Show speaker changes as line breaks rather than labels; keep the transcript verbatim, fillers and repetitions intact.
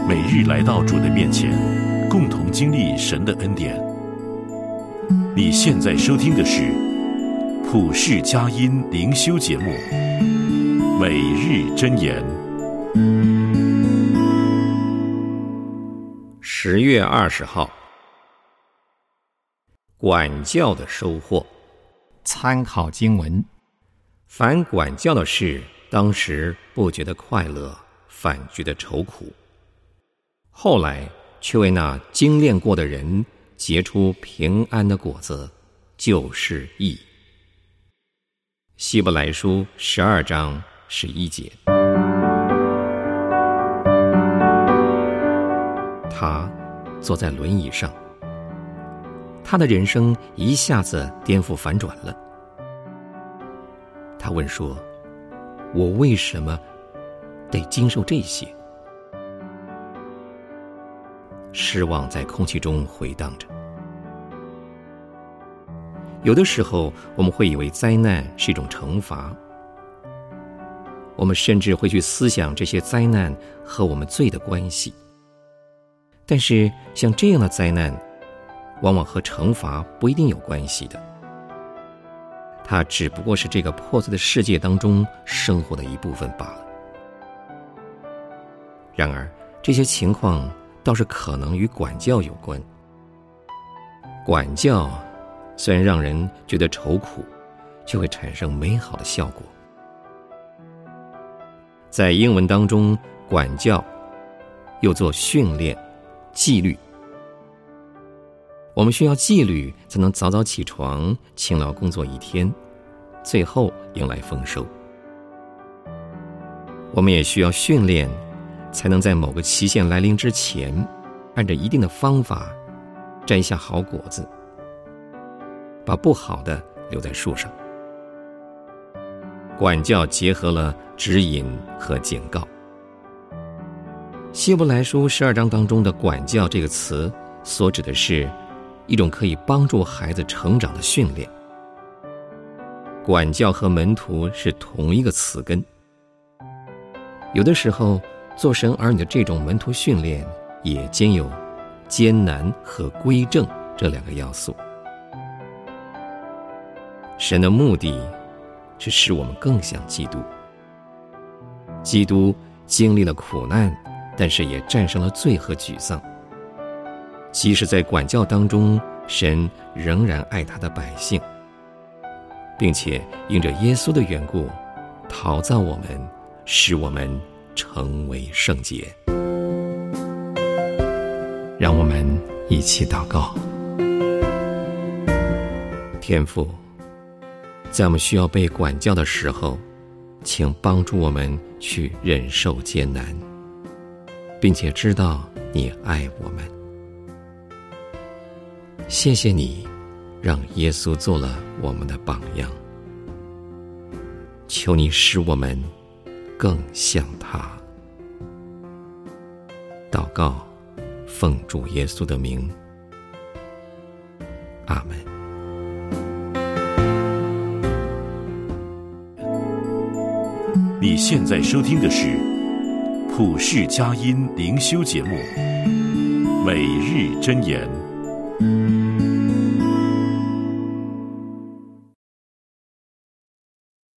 每日来到主的面前，共同经历神的恩典。你现在收听的是普世佳音灵修节目《每日箴言》。
十月二十号，管教的收获。
参考经文：
凡管教的事，当时不觉得快乐，反觉得愁苦，后来却为那精炼过的人结出平安的果子，就是义。希伯来书十二章十一节。他坐在轮椅上，他的人生一下子颠覆反转了。他问说：我为什么得经受这些？失望在空气中回荡着。有的时候我们会以为灾难是一种惩罚，我们甚至会去思想这些灾难和我们罪的关系。但是像这样的灾难往往和惩罚不一定有关系的，它只不过是这个破碎的世界当中生活的一部分罢了。然而这些情况倒是可能与管教有关。管教虽然让人觉得愁苦，却会产生美好的效果。在英文当中，管教又做训练、纪律。我们需要纪律，才能早早起床，勤劳工作一天，最后迎来丰收。我们也需要训练，才能在某个期限来临之前，按照一定的方法摘下好果子，把不好的留在树上。管教结合了指引和警告。希伯来书十二章当中的管教这个词，所指的是一种可以帮助孩子成长的训练。管教和门徒是同一个词根。有的时候做神儿女的这种门徒训练，也兼有艰难和归正这两个要素。神的目的是使我们更像基督。基督经历了苦难，但是也战胜了罪和沮丧。即使在管教当中，神仍然爱他的百姓，并且因着耶稣的缘故，陶造我们，使我们成为圣洁。
让我们一起祷告。
天父，在我们需要被管教的时候，请帮助我们去忍受艰难，并且知道你爱我们。谢谢你让耶稣做了我们的榜样，求你使我们更像他。祷告，奉主耶稣的名，阿们。
你现在收听的是普世佳音灵修节目《每日箴言》。